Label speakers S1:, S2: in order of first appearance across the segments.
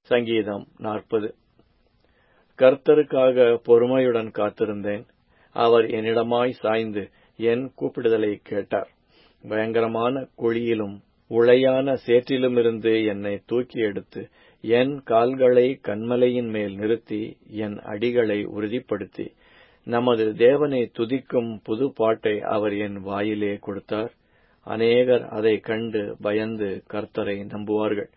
S1: சங்கீதம் 40. கர்த்தருக்காக பொறுமையுடன் காத்திருந்தேன். அவர் என்னிடமாய் சாய்ந்து என் கூப்பிடுதலை கேட்டார். பயங்கரமான குழியிலும் உளையான சேற்றிலுமிருந்து என்னை தூக்கி எடுத்து என் கால்களை கன்மலையின் மேல் நிறுத்தி என் அடிகளை உறுதிப்படுத்தி நமது தேவனை துதிக்கும் புது பாட்டை அவர் என் வாயிலே கொடுத்தார். அநேகர் அதை கண்டு பயந்து கர்த்தரை நம்புவார்கள்.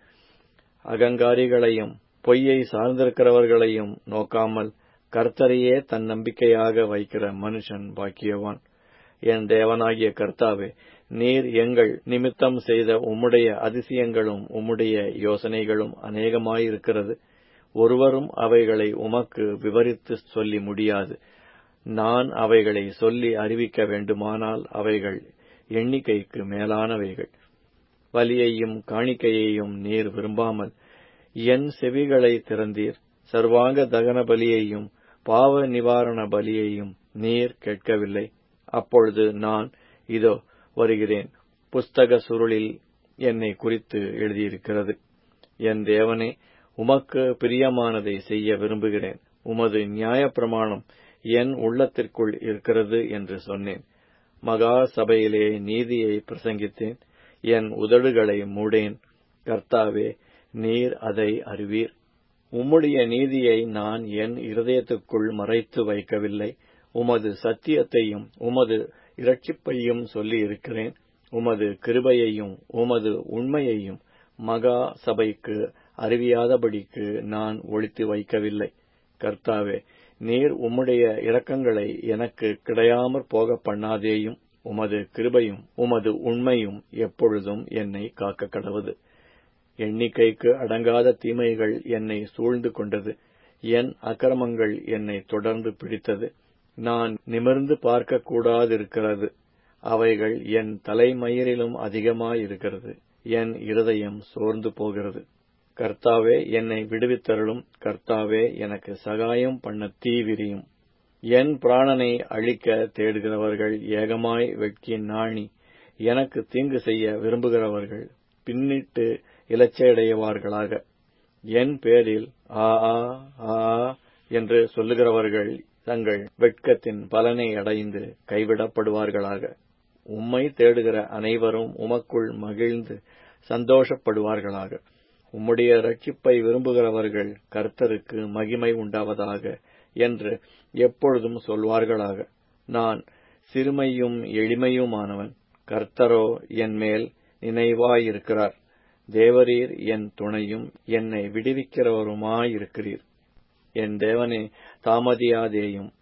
S1: அகங்காரிகளையும் பொய்யை சார்ந்திருக்கிறவர்களையும் நோக்காமல் கர்த்தரையே தன் நம்பிக்கையாக வைக்கிற மனுஷன் பாக்கியவான். என் தேவனாகிய கர்த்தாவே, நீர் எங்கள் நிமித்தம் செய்த உம்முடைய அதிசயங்களும் உம்முடைய யோசனைகளும் அநேகமாயிருக்கிறது. ஒருவரும் அவைகளை உமக்கு விவரித்து சொல்லி முடியாது. நான் அவைகளை சொல்லி அறிவிக்க வேண்டுமானால் அவைகள் எண்ணிக்கைக்கு மேலானவைகள். பலியையும் காணிக்கையையும் நீர் விரும்பாமல் என் செவிகளை திறந்தீர். சர்வாங்க தகன பலியையும் பாவ நிவாரண பலியையும் நீர் கேட்கவில்லை. அப்பொழுது நான், இதோ வருகிறேன், புஸ்தக சுருளில் என்னை குறித்து எழுதியிருக்கிறது. என் தேவனே, உமக்கு பிரியமானதை செய்ய விரும்புகிறேன். உமது நியாயப்பிரமாணம் என் உள்ளத்திற்குள் இருக்கிறது என்று சொன்னேன். மகா சபையிலே நீதியை பிரசங்கித்தேன். என் உதடுகளை மூடேன். கர்த்தாவே, நீர் அதை அறிவீர். உம்முடைய நீதியை நான் என் இருதயத்துக்குள் மறைத்து வைக்கவில்லை. உமது சத்தியத்தையும் உமது இரட்சிப்பையும் சொல்லி இருக்கிறேன். உமது கிருபையையும் உமது உண்மையையும் மகா சபைக்கு அறிவியாதபடிக்கு நான் ஒளித்து வைக்கவில்லை. கர்த்தாவே, நீர் உம்முடைய இரக்கங்களை எனக்கு கிடையாமற் போக பண்ணாதேயும். உமது கிருபையும் உமது உண்மையும் எப்பொழுதும் என்னை காக்க கடவது. எண்ணிக்கைக்கு அடங்காத தீமைகள் என்னை சூழ்ந்து கொண்டது. என் அக்கிரமங்கள் என்னை தொடர்ந்து பிடித்தது. நான் நிமிர்ந்து பார்க்க கூடாதிருக்கிறது. அவைகள் என் தலைமயிரிலும் அதிகமாயிருக்கிறது. என் இருதயம் சோர்ந்து போகிறது. கர்த்தாவே, என்னை விடுவித்தருளும். கர்த்தாவே, எனக்கு சகாயம் பண்ண தீவிரியும். என் பிராணனை அழிக்க தேடுகிறவர்கள் ஏகமாய் வெட்கி நாணி எனக்கு தீங்கு செய்ய விரும்புகிறவர்கள் பின்னிட்டு இலச்சையடைவார்களாக. என் பேரில் ஆ ஆ ஆ என்று சொல்லுகிறவர்கள் தங்கள் வெட்கத்தின் பலனை அடைந்து கைவிடப்படுவார்களாக. உம்மை தேடுகிற அனைவரும் உமக்குள் மகிழ்ந்து சந்தோஷப்படுவார்களாக. உம்முடைய இரட்சிப்பை விரும்புகிறவர்கள் கர்த்தருக்கு மகிமை உண்டாவதாக என்று எப்பொழுதும் சொல்வார்களாக. நான் சிறுமையும் எளிமையுமானவன். கர்த்தரோ என் மேல் நினைவாயிருக்கிறார். தேவரீர் என் துணையும் என்னை விடுவிக்கிறவருமாயிருக்கிறீர். என் தேவனே, தாமதியாதேயும்.